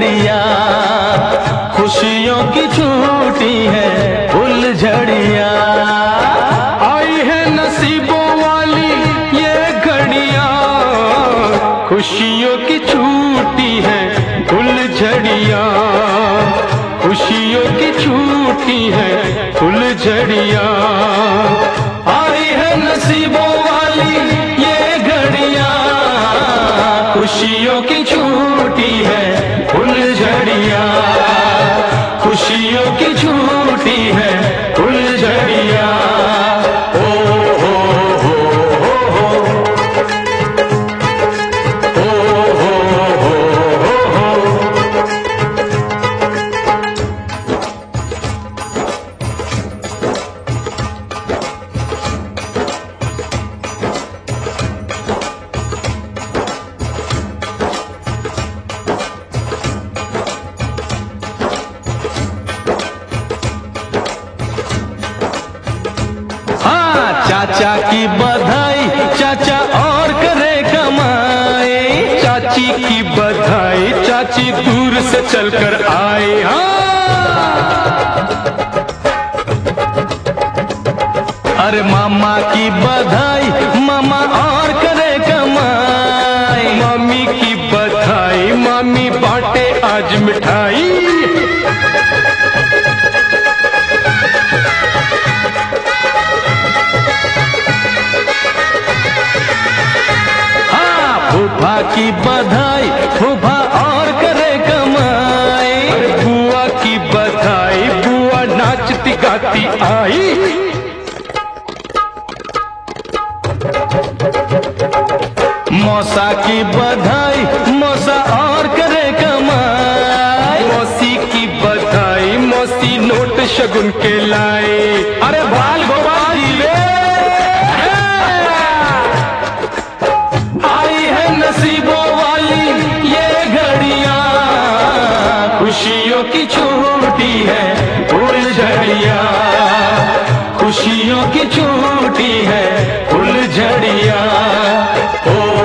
झड़िया, खुशियों की छूटी है फुलझड़िया। आई है नसीबों वाली ये घड़िया, खुशियों की छूटी है फुलझड़िया, खुशियों की छूटी है फुलझड़िया। आई है नसीबों वाली ये घड़िया, खुशियों की छूटी है फुलझड़िया, खुशियों की छूटी है फुलझड़िया। ओ हो हो हो हो, ओ हो हो हो। चाचा की बधाई, चाचा और करे कमाई, चाची की बधाई, चाची दूर से चलकर आई। अरे मामा की बधाई, मामा और करे कमाई, मामी की बधाई, मामी बांटे आज मिठाई। फूफा की बधाई, फूफा और करे कमाई, बुआ की बधाई, बुआ नाचती गाती आई। मौसा की बधाई, मौसा और करे कमाई, मौसी की बधाई, मौसी नोट शगुन के लाई। अरे बाल गोपाल रे, नसीबों वाली ये घड़िया, खुशियों की छूटी है फुलझड़िया, खुशियों की छूटी है फुलझड़िया। ओ